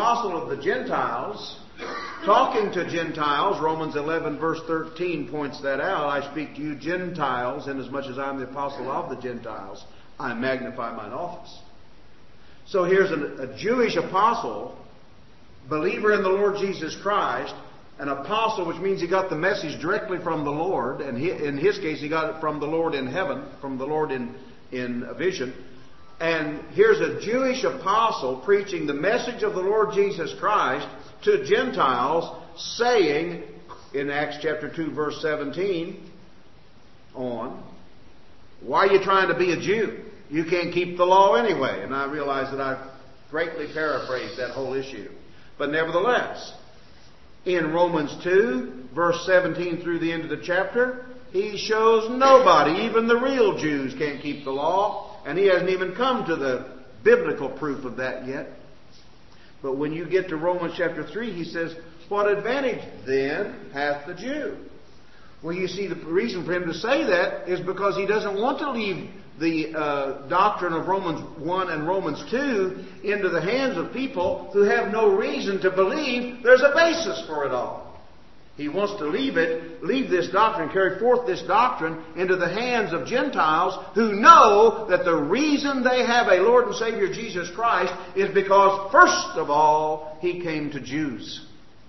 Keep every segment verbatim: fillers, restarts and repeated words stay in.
apostle of the Gentiles, talking to Gentiles. Romans eleven verse thirteen points that out. I speak to you Gentiles, inasmuch as I am the apostle of the Gentiles, I magnify mine office. So here's a, a Jewish apostle, believer in the Lord Jesus Christ, an apostle, which means he got the message directly from the Lord, and he, in his case he got it from the Lord in heaven, from the Lord in, in a vision. And here's a Jewish apostle preaching the message of the Lord Jesus Christ to Gentiles, saying in Acts chapter two verse seventeen on, why are you trying to be a Jew? You can't keep the law anyway. And I realize that I've greatly paraphrased that whole issue. But nevertheless, in Romans two, verse seventeen through the end of the chapter, he shows nobody, even the real Jews, can't keep the law. And he hasn't even come to the biblical proof of that yet. But when you get to Romans chapter three, he says, what advantage then hath the Jew? Well, you see, the reason for him to say that is because he doesn't want to leave the uh, doctrine of Romans one and Romans two into the hands of people who have no reason to believe there's a basis for it all. He wants to leave it, leave this doctrine, carry forth this doctrine into the hands of Gentiles who know that the reason they have a Lord and Savior Jesus Christ is because, first of all, He came to Jews.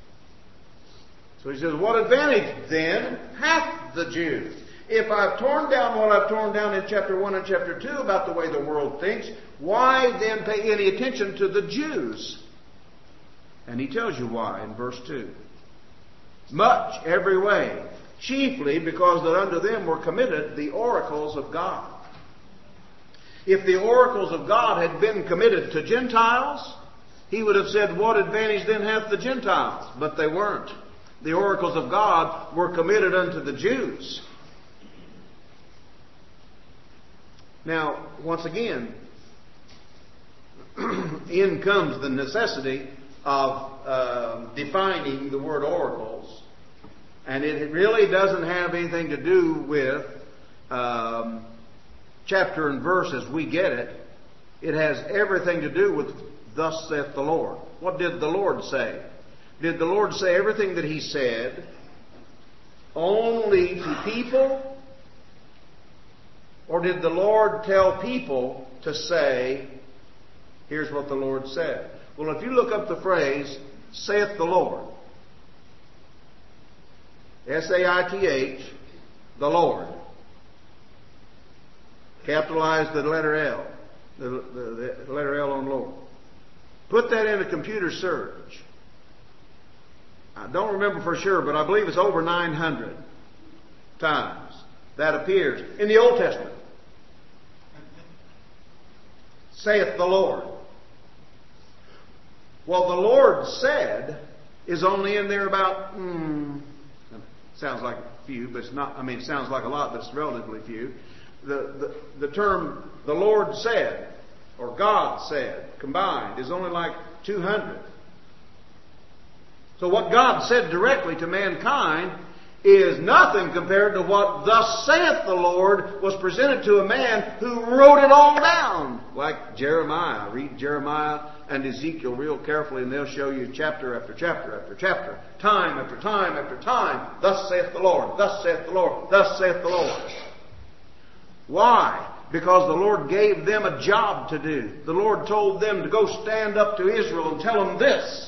So he says, what advantage then hath the Jew? If I've torn down what I've torn down in chapter one and chapter two about the way the world thinks, why then pay any attention to the Jews? And he tells you why in verse two. Much every way, chiefly because that unto them were committed the oracles of God. If the oracles of God had been committed to Gentiles, he would have said, what advantage then hath the Gentiles? But they weren't. The oracles of God were committed unto the Jews. Now, once again, in comes the necessity of uh, defining the word oracles. And it really doesn't have anything to do with um, chapter and verse as we get it. It has everything to do with thus saith the Lord. What did the Lord say? Did the Lord say everything that He said only to people? Or did the Lord tell people to say, here's what the Lord said? Well, if you look up the phrase, saith the Lord, S A I T H, the Lord, capitalize the letter L, the, the, the letter L on Lord. Put that in a computer search. I don't remember for sure, but I believe it's over nine hundred times that appears in the Old Testament. Saith the Lord. Well, the Lord said is only in there about, hmm, sounds like a few, but it's not, I mean, it sounds like a lot, but it's relatively few. The, the, the term, the Lord said, or God said, combined, is only like two hundred. So what God said directly to mankind is nothing compared to what thus saith the Lord was presented to a man who wrote it all down. Like Jeremiah. Read Jeremiah and Ezekiel real carefully and they'll show you chapter after chapter after chapter. Time after time after time. Thus saith the Lord. Thus saith the Lord. Thus saith the Lord. Why? Because the Lord gave them a job to do. The Lord told them to go stand up to Israel and tell them this.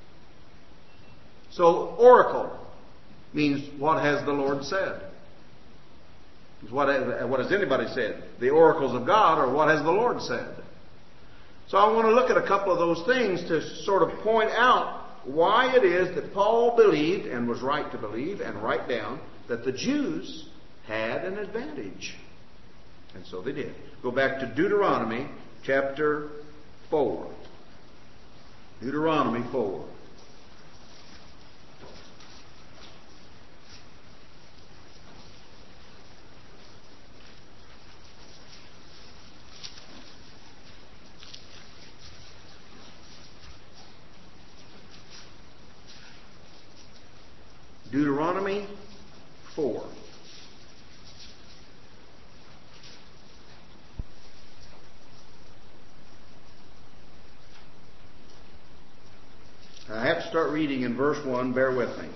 So, oracle means what has the Lord said? What, what has anybody said? The oracles of God or what has the Lord said? So I want to look at a couple of those things to sort of point out why it is that Paul believed and was right to believe and write down that the Jews had an advantage. And so they did. Go back to Deuteronomy chapter four. Deuteronomy four. Deuteronomy four. I have to start reading in verse one. Bear with me.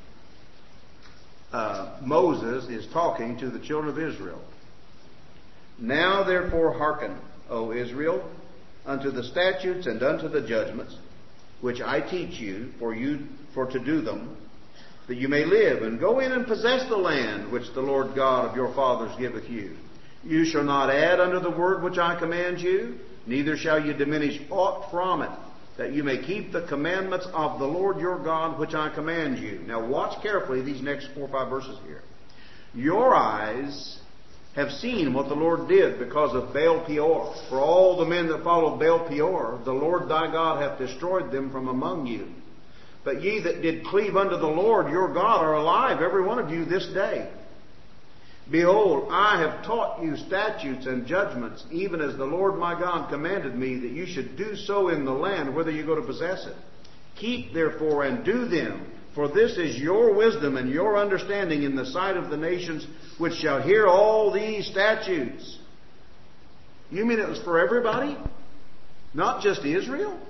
Uh, Moses is talking to the children of Israel. Now therefore hearken, O Israel, unto the statutes and unto the judgments, which I teach you, for you for to do them, that you may live, and go in and possess the land which the Lord God of your fathers giveth you. You shall not add unto the word which I command you, neither shall you diminish aught from it, that you may keep the commandments of the Lord your God which I command you. Now watch carefully these next four or five verses here. Your eyes have seen what the Lord did because of Baal Peor. For all the men that followed Baal Peor, the Lord thy God hath destroyed them from among you. But ye that did cleave unto the Lord your God are alive, every one of you, this day. Behold, I have taught you statutes and judgments, even as the Lord my God commanded me, that you should do so in the land whither you go to possess it. Keep therefore and do them, for this is your wisdom and your understanding in the sight of the nations which shall hear all these statutes. You mean it was for everybody? Not just Israel?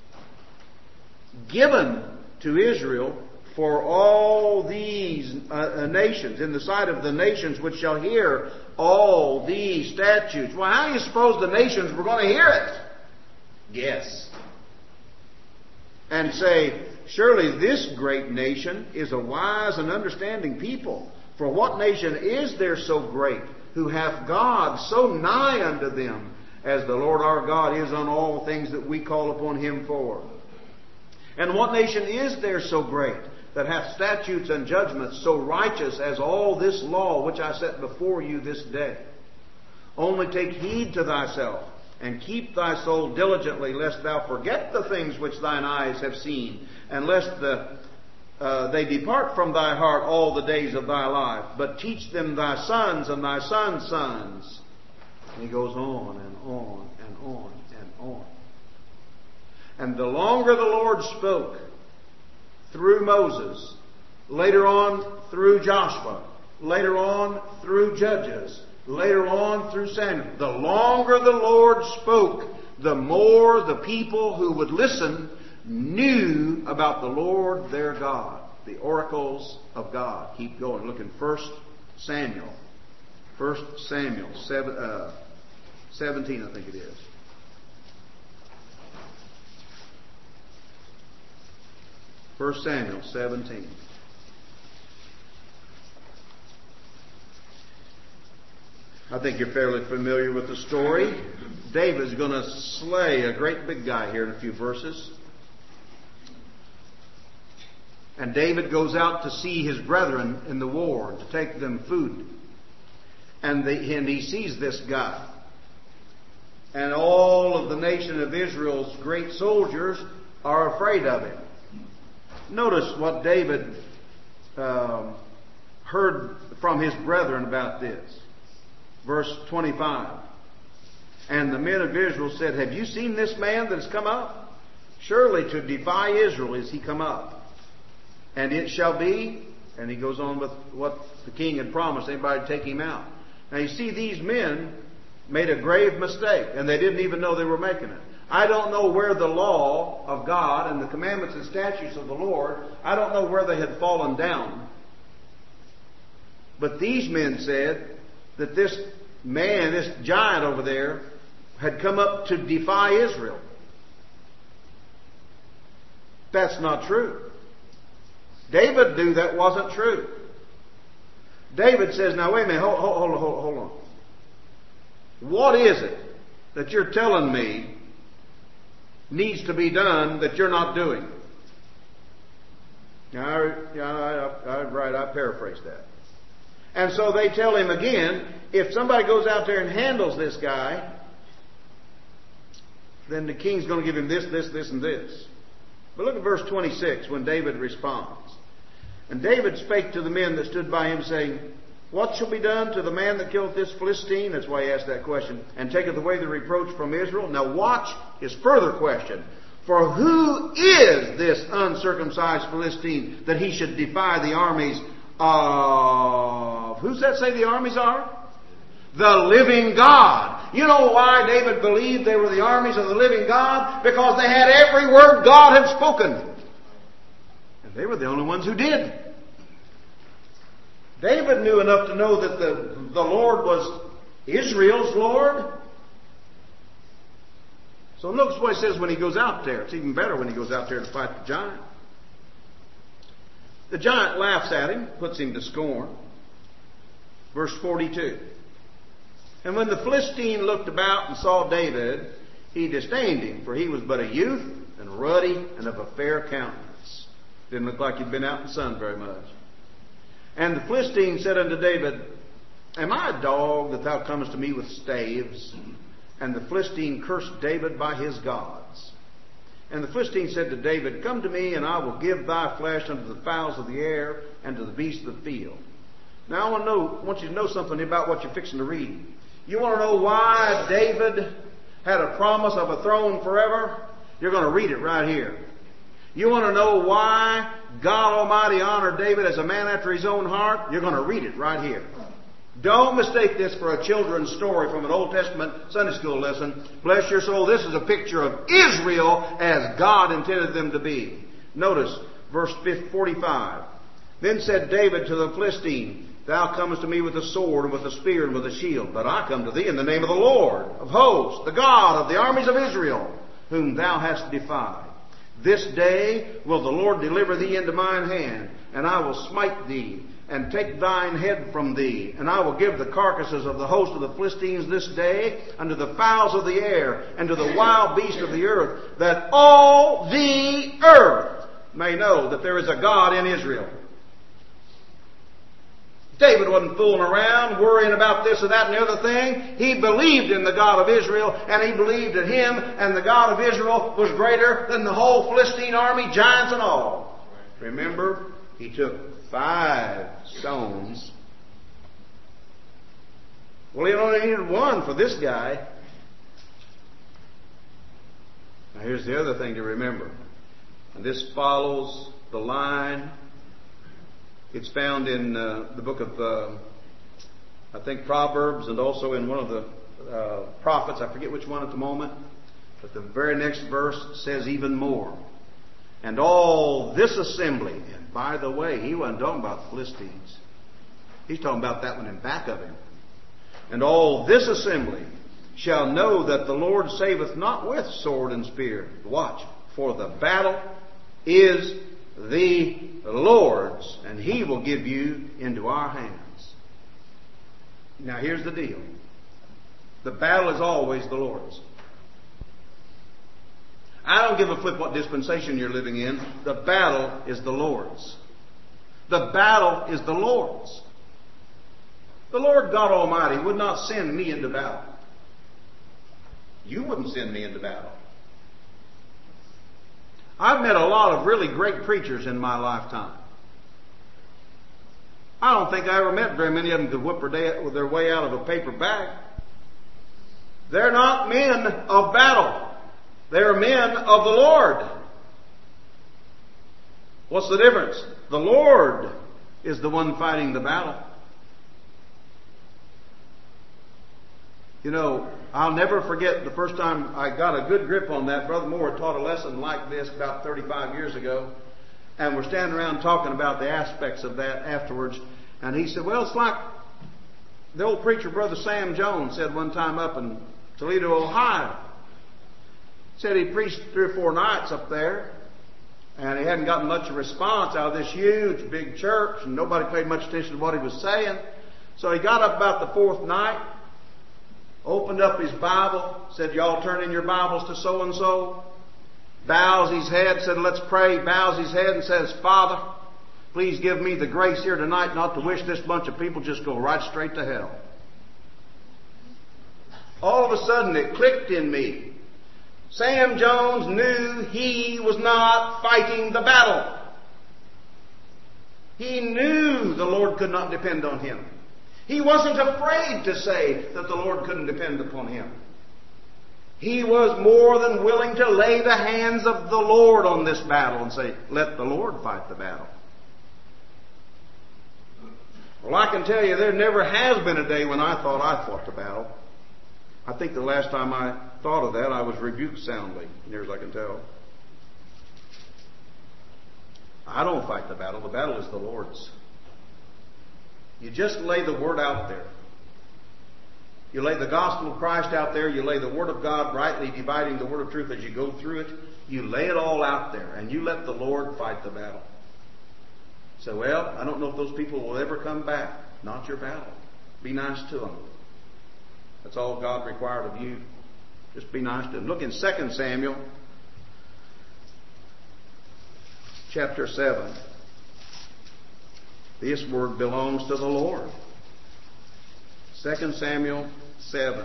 Given to Israel for all these uh, nations, in the sight of the nations which shall hear all these statutes. Well, how do you suppose the nations were going to hear it? Guess. And say, surely this great nation is a wise and understanding people. For what nation is there so great, who hath God so nigh unto them, as the Lord our God is on all things that we call upon Him for? And what nation is there so great, that hath statutes and judgments so righteous as all this law which I set before you this day? Only take heed to thyself, and keep thy soul diligently, lest thou forget the things which thine eyes have seen, and lest the, uh, they depart from thy heart all the days of thy life. But teach them thy sons and thy sons' sons. And he goes on and on and on and on. And the longer the Lord spoke through Moses, later on through Joshua, later on through Judges, later on through Samuel, the longer the Lord spoke, the more the people who would listen knew about the Lord their God. The oracles of God. Keep going. Look in First Samuel. First Samuel seven, uh, seventeen, I think it is. First Samuel seventeen. I think you're fairly familiar with the story. David's going to slay a great big guy here in a few verses. And David goes out to see his brethren in the war, to take them food. And, the, and he sees this guy. And all of the nation of Israel's great soldiers are afraid of him. Notice what David um, heard from his brethren about this. Verse twenty-five. And the men of Israel said, have you seen this man that has come up? Surely to defy Israel is he come up. And it shall be, and he goes on with what the king had promised, anybody to take him out. Now you see, these men made a grave mistake, and they didn't even know they were making it. I don't know where the law of God and the commandments and statutes of the Lord, I don't know where they had fallen down. But these men said that this man, this giant over there, had come up to defy Israel. That's not true. David knew that wasn't true. David says, now wait a minute, hold, hold, hold, hold on. What is it that you're telling me needs to be done that you're not doing? Now, I, I, I, right, I paraphrased that. And so they tell him again, if somebody goes out there and handles this guy, then the king's going to give him this, this, this, and this. But look at verse twenty-six when David responds. And David spake to the men that stood by him, saying, what shall be done to the man that killeth this Philistine? That's why he asked that question. And taketh away the reproach from Israel. Now watch his further question. For who is this uncircumcised Philistine that he should defy the armies of... Who's that say the armies are? The living God. You know why David believed they were the armies of the living God? Because they had every word God had spoken. And they were the only ones who did. David knew enough to know that the, the Lord was Israel's Lord. So notice what he says when he goes out there. It's even better when he goes out there to fight the giant. The giant laughs at him, puts him to scorn. Verse forty-two. And when the Philistine looked about and saw David, he disdained him, for he was but a youth and ruddy and of a fair countenance. Didn't look like he'd been out in the sun very much. And the Philistine said unto David, Am I a dog that thou comest to me with staves? And the Philistine cursed David by his gods. And the Philistine said to David, Come to me, and I will give thy flesh unto the fowls of the air and to the beasts of the field. Now I want to know, I want you to know something about what you're fixing to read. You want to know why David had a promise of a throne forever? You're going to read it right here. You want to know why God Almighty honored David as a man after His own heart? You're going to read it right here. Don't mistake this for a children's story from an Old Testament Sunday school lesson. Bless your soul, this is a picture of Israel as God intended them to be. Notice verse forty-five. Then said David to the Philistine, Thou comest to me with a sword and with a spear and with a shield, but I come to thee in the name of the Lord of hosts, the God of the armies of Israel, whom thou hast defied. This day will the Lord deliver thee into mine hand, and I will smite thee, and take thine head from thee. And I will give the carcasses of the host of the Philistines this day unto the fowls of the air, and to the wild beasts of the earth, that all the earth may know that there is a God in Israel. David wasn't fooling around, worrying about this or that and the other thing. He believed in the God of Israel, and he believed that Him and the God of Israel was greater than the whole Philistine army, giants and all. Remember, he took five stones. Well, he only needed one for this guy. Now here's the other thing to remember. And this follows the line. It's found in uh, the book of, uh, I think, Proverbs, and also in one of the uh, prophets. I forget which one at the moment. But the very next verse says even more. And all this assembly, and by the way, he wasn't talking about the Philistines. He's talking about that one in back of him. And all this assembly shall know that the Lord saveth not with sword and spear. Watch. For the battle is the Lord's, and He will give you into our hands. Now here's the deal. The battle is always the Lord's. I don't give a flip what dispensation you're living in. The battle is the Lord's. The battle is the Lord's. The Lord God Almighty would not send me into battle. You wouldn't send me into battle. I've met a lot of really great preachers in my lifetime. I don't think I ever met very many of them could whip their way out of a paper bag. They're not men of battle. They're men of the Lord. What's the difference? The Lord is the one fighting the battle. You know, I'll never forget the first time I got a good grip on that. Brother Moore taught a lesson like this about thirty-five years ago. And we're standing around talking about the aspects of that afterwards. And he said, well, it's like the old preacher, Brother Sam Jones, said one time up in Toledo, Ohio. Said he preached three or four nights up there. And he hadn't gotten much of a response out of this huge, big church. And nobody paid much attention to what he was saying. So he got up about the fourth night. Opened up his Bible, said, y'all turn in your Bibles to so-and-so. Bows his head, said, let's pray. Bows his head and says, Father, please give me the grace here tonight not to wish this bunch of people just go right straight to hell. All of a sudden it clicked in me. Sam Jones knew he was not fighting the battle. He knew the Lord could not depend on him. He wasn't afraid to say that the Lord couldn't depend upon him. He was more than willing to lay the hands of the Lord on this battle and say, let the Lord fight the battle. Well, I can tell you there never has been a day when I thought I fought the battle. I think the last time I thought of that, I was rebuked soundly, near as I can tell. I don't fight the battle. The battle is the Lord's. You just lay the Word out there. You lay the gospel of Christ out there. You lay the Word of God, rightly dividing the Word of truth as you go through it. You lay it all out there, and you let the Lord fight the battle. So, well, I don't know if those people will ever come back. Not your battle. Be nice to them. That's all God required of you. Just be nice to them. Look in Second Samuel chapter seven. This word belongs to the Lord. Second Samuel seven.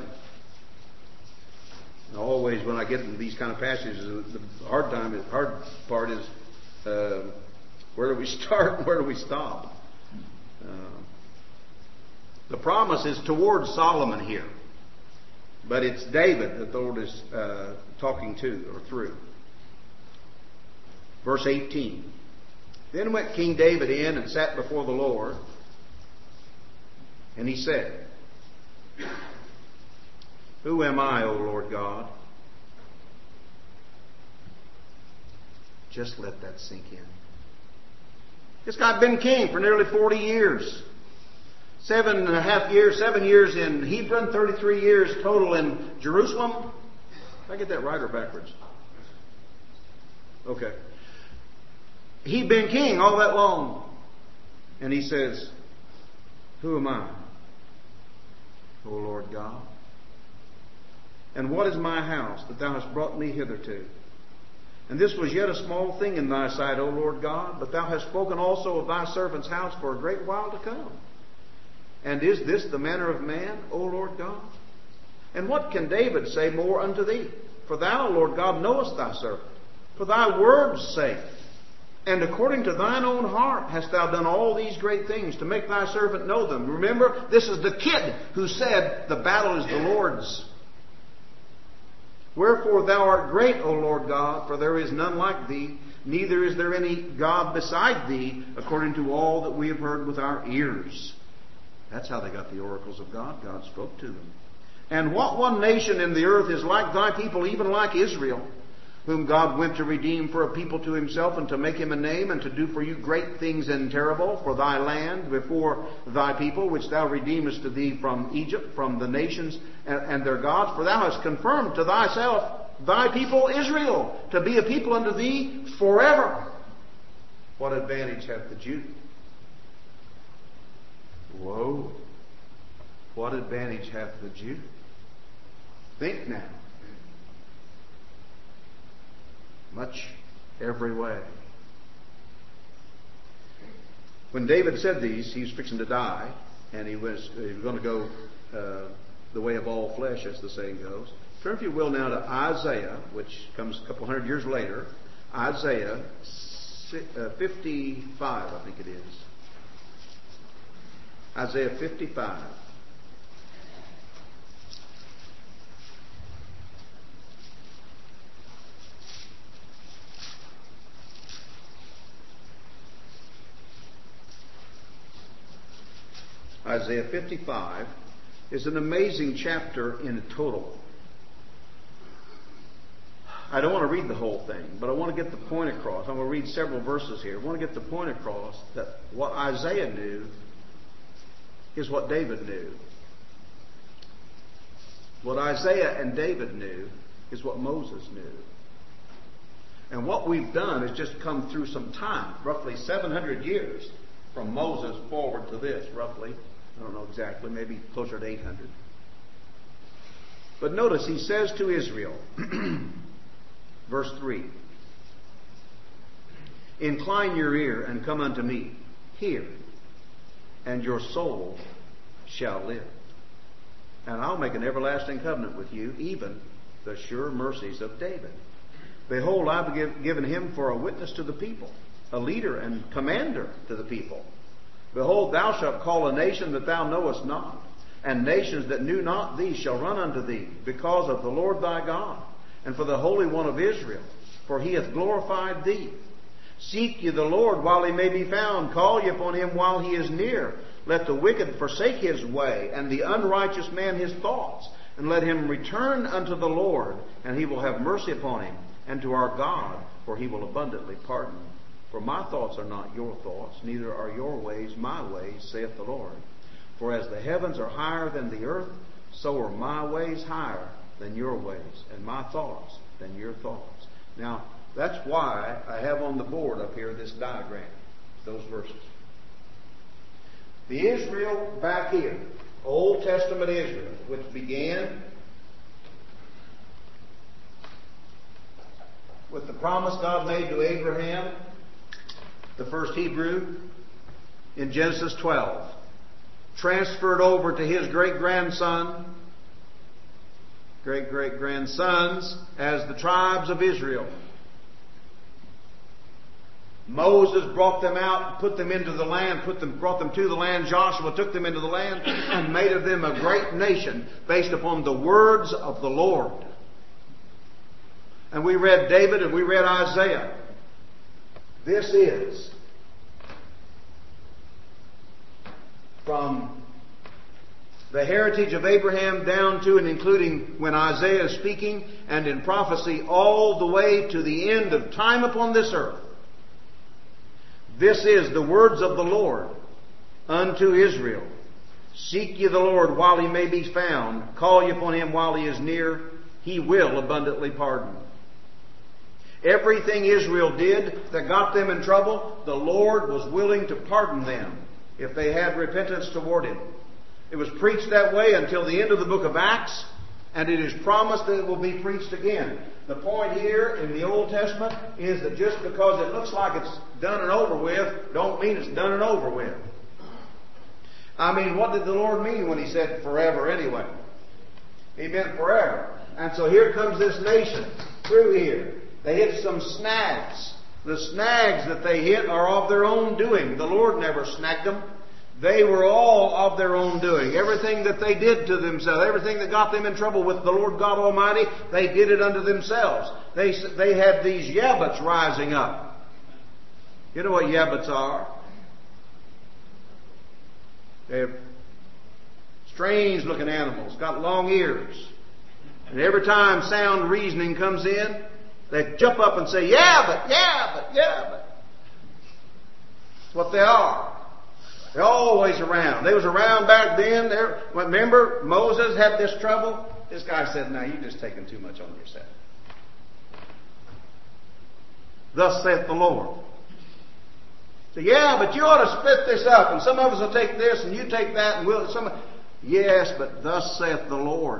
And always when I get into these kind of passages, the hard time, the hard part is uh, where do we start and where do we stop? Uh, the promise is towards Solomon here. But it's David that the Lord is uh, talking to or through. Verse eighteen. Then went King David in and sat before the Lord. And he said, Who am I, O Lord God? Just let that sink in. This guy's been king for nearly forty years. Seven and a half years, seven years in Hebron, thirty-three years total in Jerusalem. Did I get that right or backwards? Okay. He'd been king all that long. And he says, Who am I, O Lord God? And what is my house that thou hast brought me hitherto? And this was yet a small thing in thy sight, O Lord God, but thou hast spoken also of thy servant's house for a great while to come. And is this the manner of man, O Lord God? And what can David say more unto thee? For thou, Lord God, knowest thy servant, for thy word's sake. And according to thine own heart hast thou done all these great things to make thy servant know them. Remember, this is the kid who said, The battle is the Lord's. Wherefore thou art great, O Lord God, for there is none like thee, neither is there any God beside thee, according to all that we have heard with our ears. That's how they got the oracles of God. God spoke to them. And what one nation in the earth is like thy people, even like Israel, whom God went to redeem for a people to himself, and to make him a name, and to do for you great things and terrible for thy land before thy people, which thou redeemest to thee from Egypt, from the nations and, and their gods. For thou hast confirmed to thyself thy people Israel, to be a people unto thee forever. What advantage hath the Jew? Whoa. What advantage hath the Jew? Think now. Much every way. When David said these, he was fixing to die, and he was, he was going to go uh, the way of all flesh, as the saying goes. Turn, if you will, now to Isaiah, which comes a couple hundred years later. Isaiah fifty-five, I think it is. Isaiah fifty-five. Isaiah fifty-five is an amazing chapter in total. I don't want to read the whole thing, but I want to get the point across. I'm going to read several verses here. I want to get the point across that what Isaiah knew is what David knew. What Isaiah and David knew is what Moses knew. And what we've done is just come through some time, roughly seven hundred years from Moses forward to this, roughly. I don't know exactly, maybe closer to eight hundred. But notice he says to Israel, verse three, Incline your ear and come unto me. Hear, and your soul shall live. And I'll make an everlasting covenant with you, even the sure mercies of David. Behold, I have given him for a witness to the people, a leader and commander to the people. Behold, thou shalt call a nation that thou knowest not, and nations that knew not thee shall run unto thee, because of the Lord thy God, and for the Holy One of Israel, for he hath glorified thee. Seek ye the Lord while he may be found. Call ye upon him while he is near. Let the wicked forsake his way, and the unrighteous man his thoughts. And let him return unto the Lord, and he will have mercy upon him, and to our God, for he will abundantly pardon. For my thoughts are not your thoughts, neither are your ways my ways, saith the Lord. For as the heavens are higher than the earth, so are my ways higher than your ways, and my thoughts than your thoughts. Now, that's why I have on the board up here this diagram, those verses. The Israel back here, Old Testament Israel, which began with the promise God made to Abraham, the first Hebrew, in Genesis twelve, transferred over to his great-grandson, great-great-grandsons, as the tribes of Israel. Moses brought them out, put them into the land, put them, brought them to the land. Joshua took them into the land and made of them a great nation based upon the words of the Lord. And we read David and we read Isaiah. This is from the heritage of Abraham down to and including when Isaiah is speaking and in prophecy all the way to the end of time upon this earth. This is the words of the Lord unto Israel. Seek ye the Lord while he may be found. Call ye upon him while he is near. He will abundantly pardon. Everything Israel did that got them in trouble, the Lord was willing to pardon them if they had repentance toward him. It was preached that way until the end of the book of Acts, and it is promised that it will be preached again. The point here in the Old Testament is that just because it looks like it's done and over with, don't mean it's done and over with. I mean, what did the Lord mean when he said forever anyway? He meant forever. And so here comes this nation through here. They hit some snags. The snags that they hit are of their own doing. The Lord never snagged them. They were all of their own doing. Everything that they did to themselves, everything that got them in trouble with the Lord God Almighty, they did it unto themselves. They, they had these Yabbats rising up. You know what Yabbats are? They're strange looking animals, got long ears. And every time sound reasoning comes in, they jump up and say, yeah, but, yeah, but, yeah, but. That's what they are. They're always around. They was around back then. They're, remember, Moses had this trouble. This guy said, now, you're just taking too much on yourself. Thus saith the Lord. So, yeah, but you ought to split this up, and some of us will take this, and you take that, and we'll... Some, yes, but thus saith the Lord.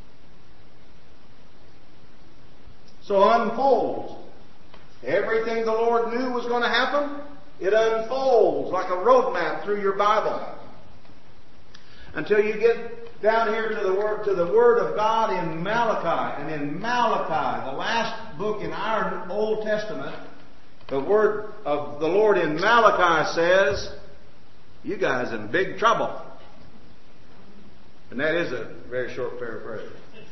So unfolds. Everything the Lord knew was going to happen, it unfolds like a roadmap through your Bible. Until you get down here to the word, to the Word of God in Malachi. And in Malachi, the last book in our Old Testament, the Word of the Lord in Malachi says, you guys in big trouble. And that is a very short paraphrase.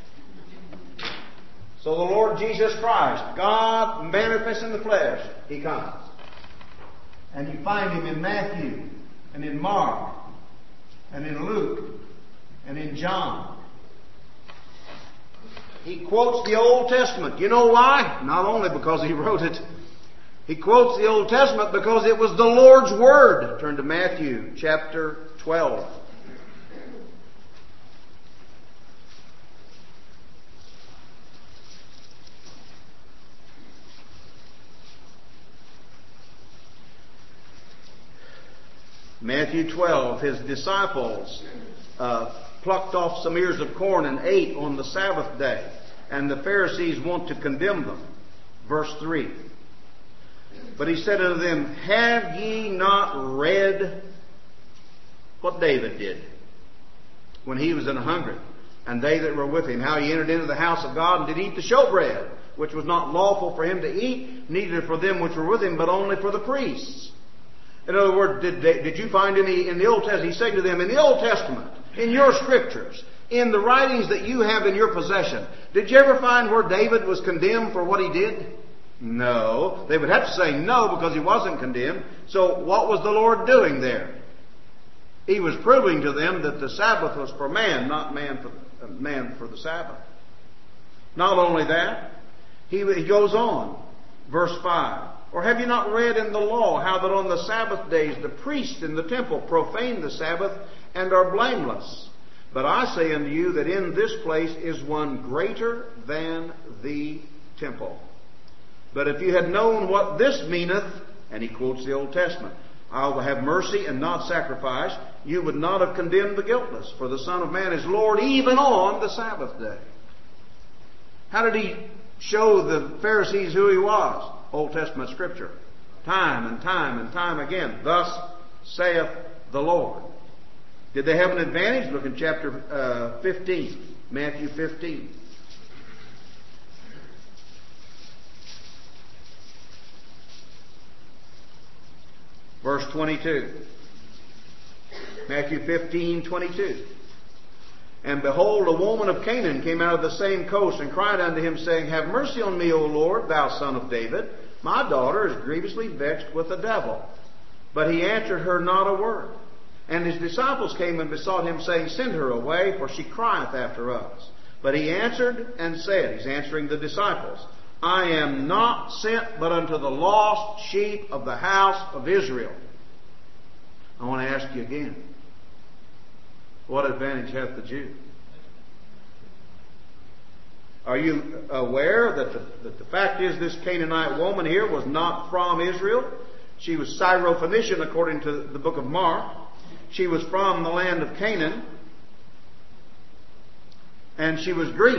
So the Lord Jesus Christ, God manifest in the flesh, He comes. And you find Him in Matthew, and in Mark, and in Luke, and in John. He quotes the Old Testament. You know why? Not only because He wrote it. He quotes the Old Testament because it was the Lord's Word. Turn to Matthew chapter twelve. Matthew twelve, His disciples uh, plucked off some ears of corn and ate on the Sabbath day. And the Pharisees want to condemn them. Verse three. But He said unto them, have ye not read what David did when he was in a hungry, and they that were with him, how he entered into the house of God and did eat the showbread, which was not lawful for him to eat, neither for them which were with him, but only for the priests. In other words, did, did you find any in the Old Testament? He's saying to them, in the Old Testament, in your scriptures, in the writings that you have in your possession, did you ever find where David was condemned for what he did? No. They would have to say no because he wasn't condemned. So what was the Lord doing there? He was proving to them that the Sabbath was for man, not man for, uh, man for the Sabbath. Not only that, he, he goes on. Verse five. Or have you not read in the law how that on the Sabbath days the priests in the temple profane the Sabbath and are blameless? But I say unto you that in this place is one greater than the temple. But if you had known what this meaneth, and he quotes the Old Testament, I will have mercy and not sacrifice, you would not have condemned the guiltless. For the Son of Man is Lord even on the Sabbath day. How did he show the Pharisees who he was? Old Testament Scripture. Time and time and time again. Thus saith the Lord. Did they have an advantage? Look in chapter uh, fifteen. Matthew fifteen. Verse twenty-two. Matthew fifteen, twenty-two. And behold, a woman of Canaan came out of the same coast and cried unto him, saying, Have mercy on me, O Lord, thou son of David. My daughter is grievously vexed with the devil. But he answered her not a word. And his disciples came and besought him, saying, Send her away, for she crieth after us. But he answered and said, he's answering the disciples, I am not sent but unto the lost sheep of the house of Israel. I want to ask you again, what advantage hath the Jew? Are you aware that the, that the fact is this Canaanite woman here was not from Israel? She was Syrophoenician according to the book of Mark. She was from the land of Canaan. And she was Greek.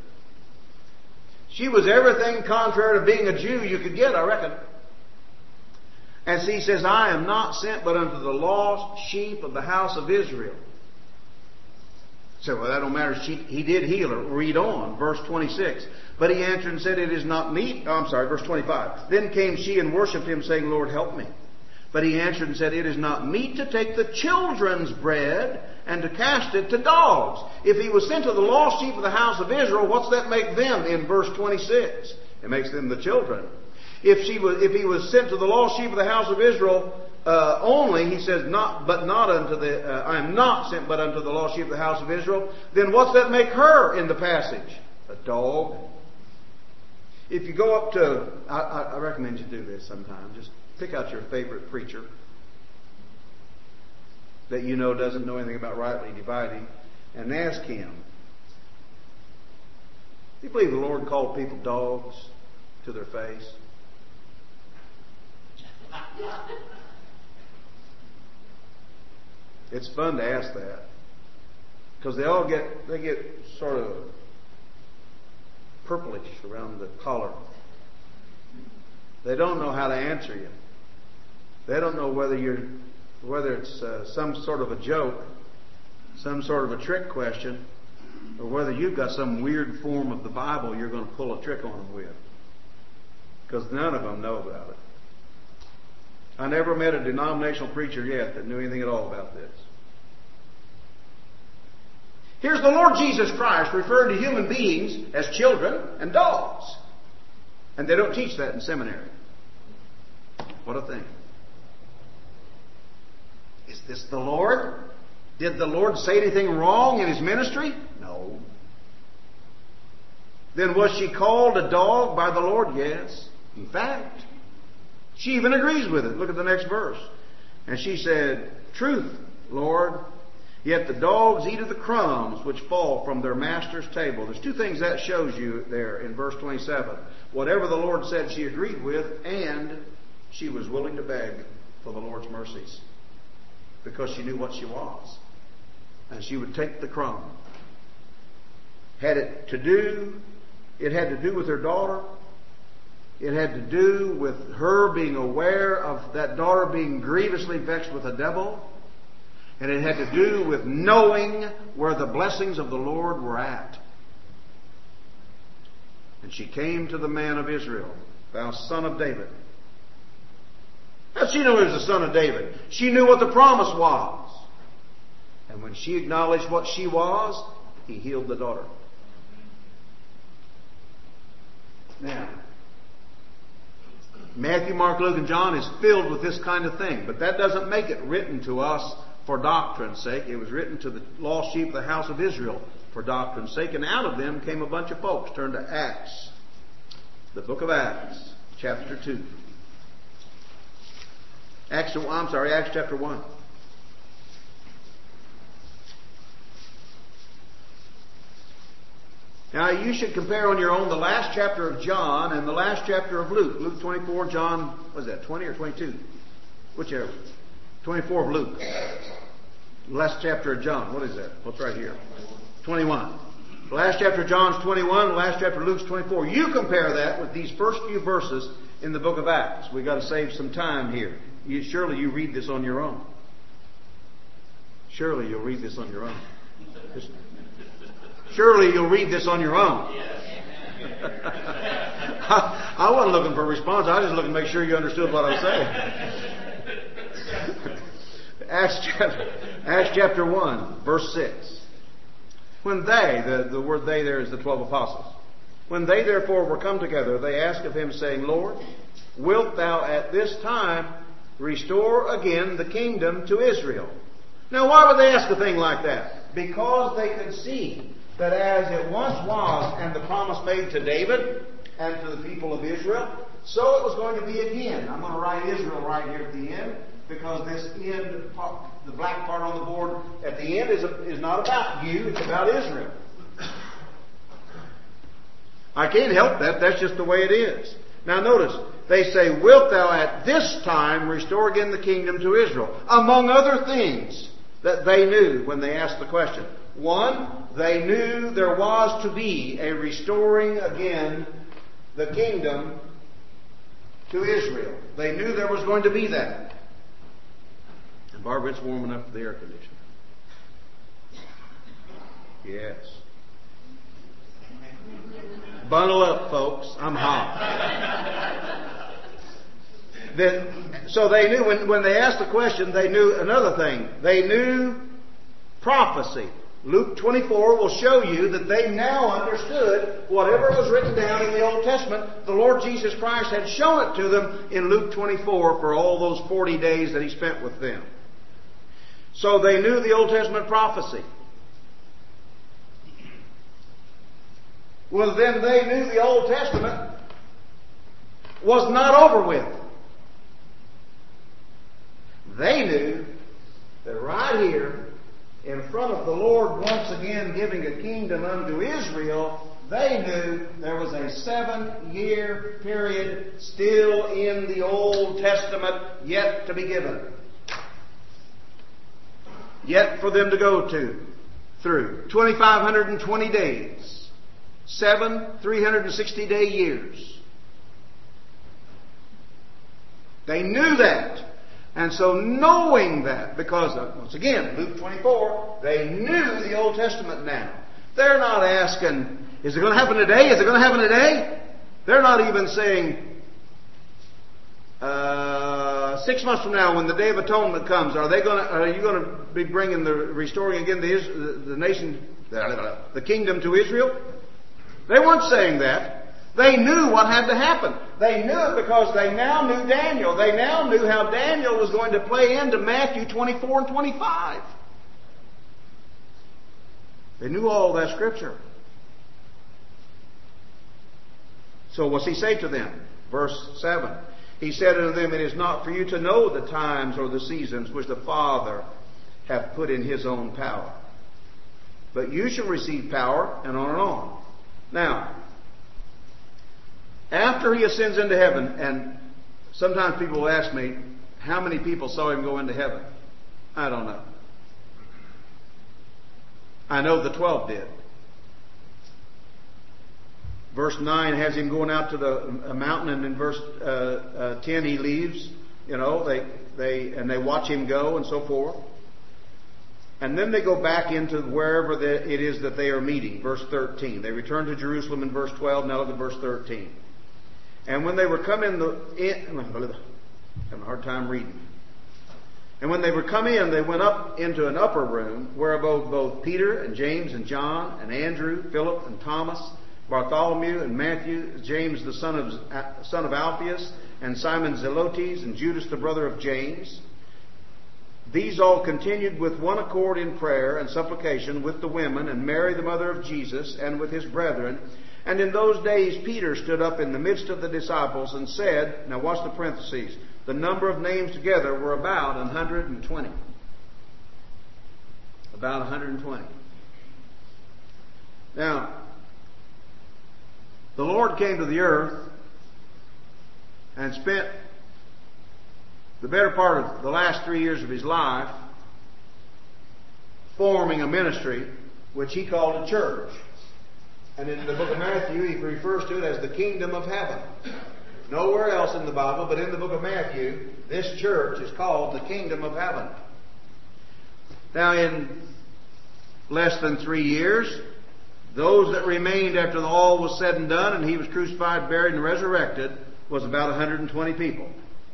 She was everything contrary to being a Jew you could get, I reckon. And he says, I am not sent but unto the lost sheep of the house of Israel. So, well, that don't matter. She, he did heal her. Read on, verse twenty-six. But he answered and said, It is not meet. Oh, I'm sorry, verse twenty-five. Then came she and worshipped him, saying, Lord, help me. But he answered and said, It is not meet to take the children's bread and to cast it to dogs. If he was sent to the lost sheep of the house of Israel, what's that make them in verse twenty-six? It makes them the children. If she was, if he was sent to the lost sheep of the house of Israel uh, only, he says, not, but not unto the, uh, I am not sent but unto the lost sheep of the house of Israel. Then what's that make her in the passage? A dog. If you go up to, I, I recommend you do this sometime. Just pick out your favorite preacher that you know doesn't know anything about rightly dividing and ask him, do you believe the Lord called people dogs to their face? It's fun to ask that because they all get they get sort of purplish around the collar. They don't know how to answer you. They don't know whether you're whether it's uh, some sort of a joke, some sort of a trick question, or whether you've got some weird form of the Bible you're going to pull a trick on them with. Because none of them know about it. I never met a denominational preacher yet that knew anything at all about this. Here's the Lord Jesus Christ referring to human beings as children and dogs. And they don't teach that in seminary. What a thing. Is this the Lord? Did the Lord say anything wrong in His ministry? No. Then was she called a dog by the Lord? Yes. In fact, she even agrees with it. Look at the next verse. And she said, Truth, Lord, yet the dogs eat of the crumbs which fall from their master's table. There's two things that shows you there in verse twenty-seven. Whatever the Lord said she agreed with, and she was willing to beg for the Lord's mercies. Because she knew what she was. And she would take the crumb. Had it to do, it had to do with her daughter. It had to do with her being aware of that daughter being grievously vexed with the devil. And it had to do with knowing where the blessings of the Lord were at. And she came to the man of Israel, thou son of David. Now she knew he was the son of David. She knew what the promise was. And when she acknowledged what she was, He healed the daughter. Now, Matthew, Mark, Luke, and John is filled with this kind of thing. But that doesn't make it written to us for doctrine's sake. It was written to the lost sheep of the house of Israel for doctrine's sake. And out of them came a bunch of folks. Turn to Acts. The book of Acts, chapter two. Acts, I'm sorry, Acts chapter one. Now, you should compare on your own the last chapter of John and the last chapter of Luke. Luke twenty-four, John, what is that, twenty or twenty-two? Whichever. twenty-four of Luke. Last chapter of John. What is that? What's right here? twenty-one. The last chapter of John's twenty-one, the last chapter of Luke's twenty-four. You compare that with these first few verses in the book of Acts. We've got to save some time here. You, surely you read this on your own. Surely you'll read this on your own. Just, surely you'll read this on your own. I, I wasn't looking for a response. I was just looking to make sure you understood what I was saying. Acts chapter, Acts chapter one, verse six. When they, the, the word they there is the twelve apostles. When they therefore were come together, they asked of him, saying, Lord, wilt thou at this time restore again the kingdom to Israel? Now, why would they ask a thing like that? Because they could see that as it once was, and the promise made to David and to the people of Israel, so it was going to be again. I'm going to write Israel right here at the end, because this end, the black part on the board at the end is, is not about you, it's about Israel. I can't help that. That's just the way it is. Now notice, they say, wilt thou at this time restore again the kingdom to Israel? Among other things that they knew when they asked the question. One, they knew there was to be a restoring again the kingdom to Israel. They knew there was going to be that. And Barbara, it's warm enough for the air conditioner. Yes. Bundle up, folks. I'm hot. Then, so they knew, when, when they asked the question, they knew another thing. They knew prophecy. Luke twenty-four will show you that they now understood whatever was written down in the Old Testament. The Lord Jesus Christ had shown it to them in Luke twenty-four for all those forty days that He spent with them. So they knew the Old Testament prophecy. Well, then they knew the Old Testament was not over with. They knew that right here, in front of the Lord once again giving a kingdom unto Israel, they knew there was a seven-year period still in the Old Testament yet to be given. Yet for them to go to, through. two thousand five hundred twenty days. Seven three hundred sixty day years. They knew that. And so knowing that, because of, once again, Luke twenty-four, they knew the Old Testament now. They're not asking, is it going to happen today? Is it going to happen today? They're not even saying, uh, six months from now when the Day of Atonement comes, are they going to, are you going to be bringing the, restoring again the, the, the nation, the, the kingdom to Israel? They weren't saying that. They knew what had to happen. They knew it because they now knew Daniel. They now knew how Daniel was going to play into Matthew twenty-four and twenty-five. They knew all that Scripture. So what's He say to them? Verse seven. He said unto them, It is not for you to know the times or the seasons which the Father hath put in His own power. But you shall receive power, and on and on. Now, after He ascends into heaven, and sometimes people will ask me, how many people saw Him go into heaven? I don't know. I know the twelve did. Verse nine has Him going out to the mountain, and in verse uh, uh, ten He leaves. You know, they they and they watch Him go and so forth. And then they go back into wherever the, it is that they are meeting. Verse thirteen. They return to Jerusalem in verse twelve. Now look at verse thirteen. And when they were come in the... In, I'm having a hard time reading. And when they were come in, they went up into an upper room, where abode both Peter and James and John and Andrew, Philip and Thomas, Bartholomew and Matthew, James the son of, son of Alphaeus, and Simon Zelotes, and Judas the brother of James. These all continued with one accord in prayer and supplication with the women, and Mary the mother of Jesus, and with his brethren. And in those days Peter stood up in the midst of the disciples and said, now watch the parentheses, the number of names together were about one hundred twenty. About one hundred twenty. Now, the Lord came to the earth and spent the better part of the last three years of His life forming a ministry which He called a church. And in the book of Matthew, He refers to it as the kingdom of heaven. Nowhere else in the Bible, but in the book of Matthew, this church is called the kingdom of heaven. Now, in less than three years, those that remained after all was said and done, and He was crucified, buried, and resurrected, was about one hundred twenty people.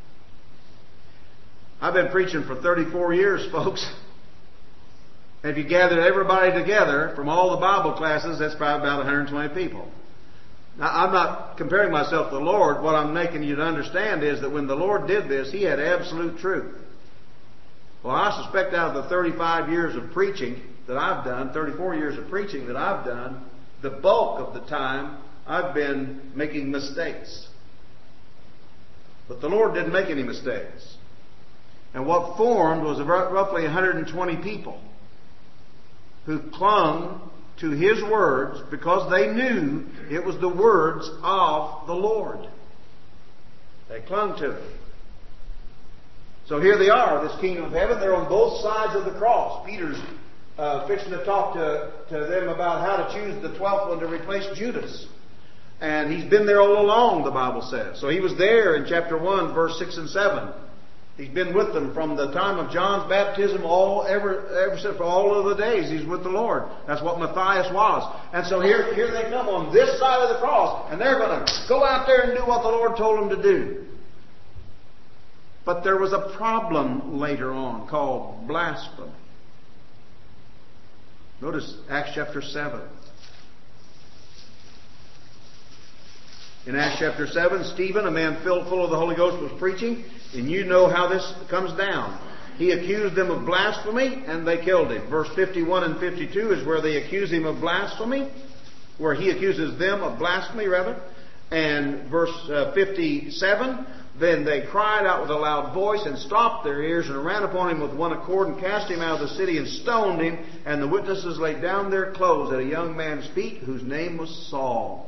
I've been preaching for thirty-four years, folks. And if you gathered everybody together from all the Bible classes, that's probably about one hundred twenty people. Now, I'm not comparing myself to the Lord. What I'm making you to understand is that when the Lord did this, He had absolute truth. Well, I suspect out of the thirty-five years of preaching that I've done, thirty-four years of preaching that I've done, the bulk of the time I've been making mistakes. But the Lord didn't make any mistakes. And what formed was roughly one hundred twenty people who clung to His words because they knew it was the words of the Lord. They clung to it. So here they are, this kingdom of heaven. They're on both sides of the cross. Peter's uh, fixing to talk to, to them about how to choose the twelfth one to replace Judas. And he's been there all along, the Bible says. So he was there in chapter one, verse six and seven. He's been with them from the time of John's baptism all ever ever since for all of the days he's with the Lord. That's what Matthias was. And so here, here they come on this side of the cross, and they're going to go out there and do what the Lord told them to do. But there was a problem later on called blasphemy. Notice Acts chapter seven. In Acts chapter seven, Stephen, a man filled full of the Holy Ghost, was preaching, and you know how this comes down. He accused them of blasphemy, and they killed him. Verse fifty-one and fifty-two is where they accuse him of blasphemy, where he accuses them of blasphemy, rather. And verse uh, fifty-seven, then they cried out with a loud voice and stopped their ears and ran upon him with one accord and cast him out of the city and stoned him. And the witnesses laid down their clothes at a young man's feet whose name was Saul.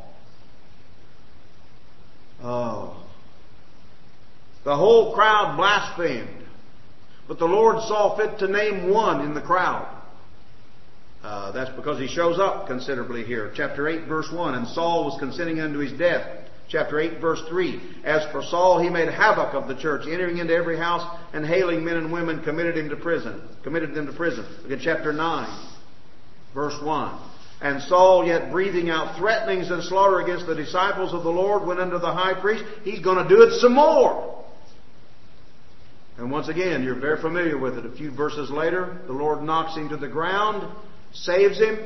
Oh. The whole crowd blasphemed. But the Lord saw fit to name one in the crowd. Uh, that's because he shows up considerably here. Chapter eight, verse one. And Saul was consenting unto his death. Chapter eight, verse three. As for Saul, he made havoc of the church, entering into every house and hailing men and women, committed him to prison. Committed them to prison. Look at chapter nine, verse one. And Saul, yet breathing out threatenings and slaughter against the disciples of the Lord, went unto the high priest. He's going to do it some more. And once again, you're very familiar with it. A few verses later, the Lord knocks him to the ground, saves him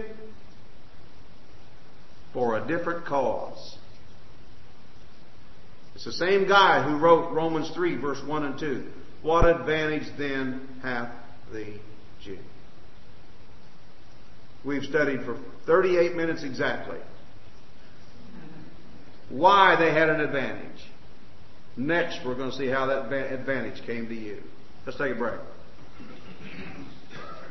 for a different cause. It's the same guy who wrote Romans three, verse one and two. What advantage then hath the Jew? We've studied for thirty-eight minutes exactly why they had an advantage. Next, we're going to see how that advantage came to you. Let's take a break.